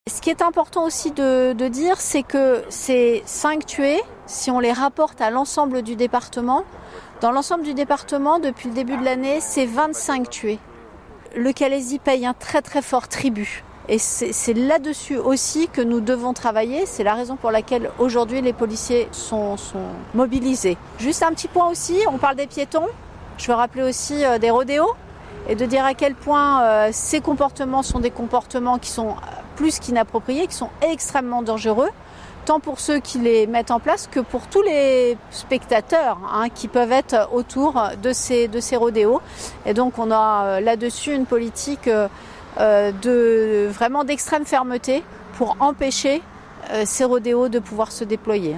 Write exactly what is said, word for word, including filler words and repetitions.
Ce qui est important aussi de, de dire, c'est que ces cinq tués, si on les rapporte à l'ensemble du département, dans l'ensemble du département, depuis le début de l'année, c'est vingt-cinq tués. Le Calaisis paye un très très fort tribut. Et c'est, c'est là-dessus aussi que nous devons travailler. C'est la raison pour laquelle aujourd'hui les policiers sont, sont mobilisés. Juste un petit point aussi, on parle des piétons. Je veux rappeler aussi euh, des rodéos et de dire à quel point euh, ces comportements sont des comportements qui sont plus qu'inappropriés, qui sont extrêmement dangereux, tant pour ceux qui les mettent en place que pour tous les spectateurs hein, qui peuvent être autour de ces, de ces rodéos. Et donc on a euh, là-dessus une politique euh, de, vraiment d'extrême fermeté pour empêcher euh, ces rodéos de pouvoir se déployer.